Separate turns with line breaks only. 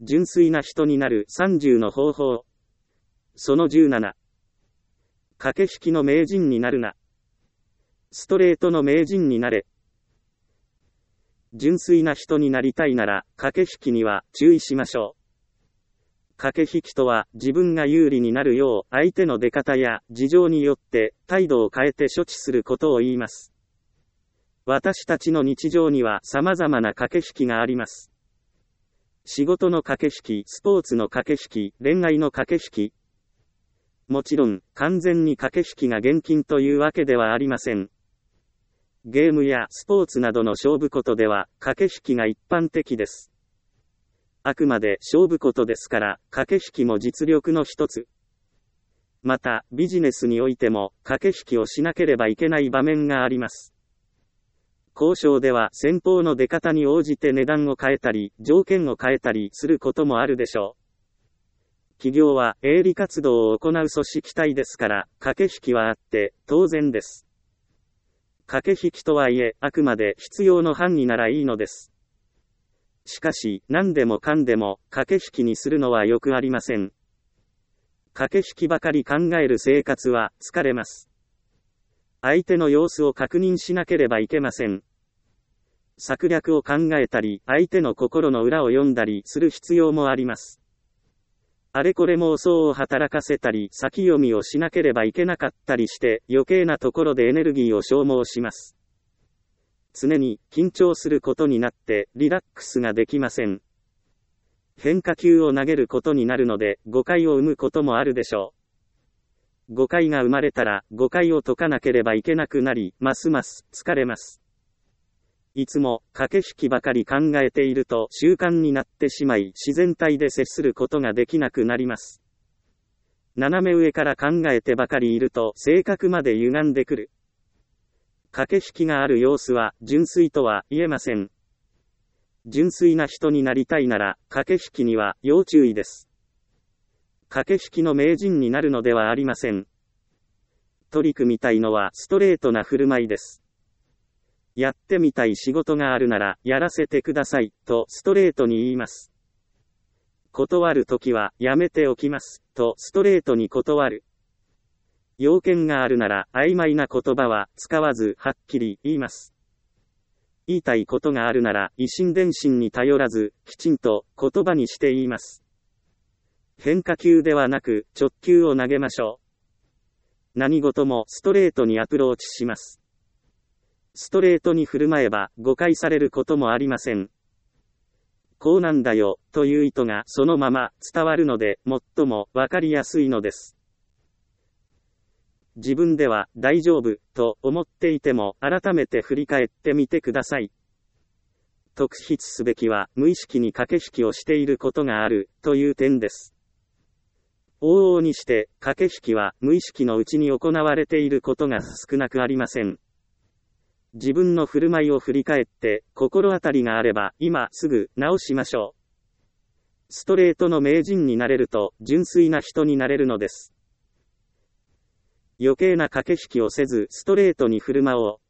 純粋な人になる30の方法。その17。駆け引きの名人になるな。ストレートの名人になれ。純粋な人になりたいなら、駆け引きには注意しましょう。駆け引きとは、自分が有利になるよう、相手の出方や事情によって態度を変えて処置することを言います。私たちの日常には様々な駆け引きがあります。仕事の駆け引き、スポーツの駆け引き、恋愛の駆け引き。もちろん、完全に駆け引きが厳禁というわけではありません。ゲームやスポーツなどの勝負事では、駆け引きが一般的です。あくまで勝負事ですから、駆け引きも実力の一つ。また、ビジネスにおいても、駆け引きをしなければいけない場面があります。交渉では先方の出方に応じて値段を変えたり、条件を変えたりすることもあるでしょう。企業は営利活動を行う組織体ですから、駆け引きはあって当然です。駆け引きとはいえ、あくまで必要の範囲ならいいのです。しかし、何でもかんでも駆け引きにするのはよくありません。駆け引きばかり考える生活は疲れます。相手の様子を確認しなければいけません。策略を考えたり、相手の心の裏を読んだりする必要もあります。あれこれ妄想を働かせたり、先読みをしなければいけなかったりして、余計なところでエネルギーを消耗します。常に緊張することになって、リラックスができません。変化球を投げることになるので、誤解を生むこともあるでしょう。誤解が生まれたら、誤解を解かなければいけなくなり、ますます疲れます。いつも駆け引きばかり考えていると習慣になってしまい、自然体で接することができなくなります。斜め上から考えてばかりいると性格まで歪んでくる。駆け引きがある様子は純粋とは言えません。純粋な人になりたいなら、駆け引きには要注意です。駆け引きの名人になるのではありません。取り組みたいのはストレートな振る舞いです。やってみたい仕事があるなら、やらせてください、とストレートに言います。断るときは、やめておきます、とストレートに断る。要件があるなら、曖昧な言葉は使わず、はっきり言います。言いたいことがあるなら、以心伝心に頼らず、きちんと言葉にして言います。変化球ではなく、直球を投げましょう。何事もストレートにアプローチします。ストレートに振る舞えば誤解されることもありません。こうなんだよ、という意図がそのまま伝わるので、最もわかりやすいのです。自分では大丈夫、と思っていても改めて振り返ってみてください。特筆すべきは無意識に駆け引きをしていることがある、という点です。往々にして駆け引きは無意識のうちに行われていることが少なくありません。自分の振る舞いを振り返って、心当たりがあれば、今すぐ直しましょう。ストレートの名人になれると、純粋な人になれるのです。余計な駆け引きをせず、ストレートに振る舞おう。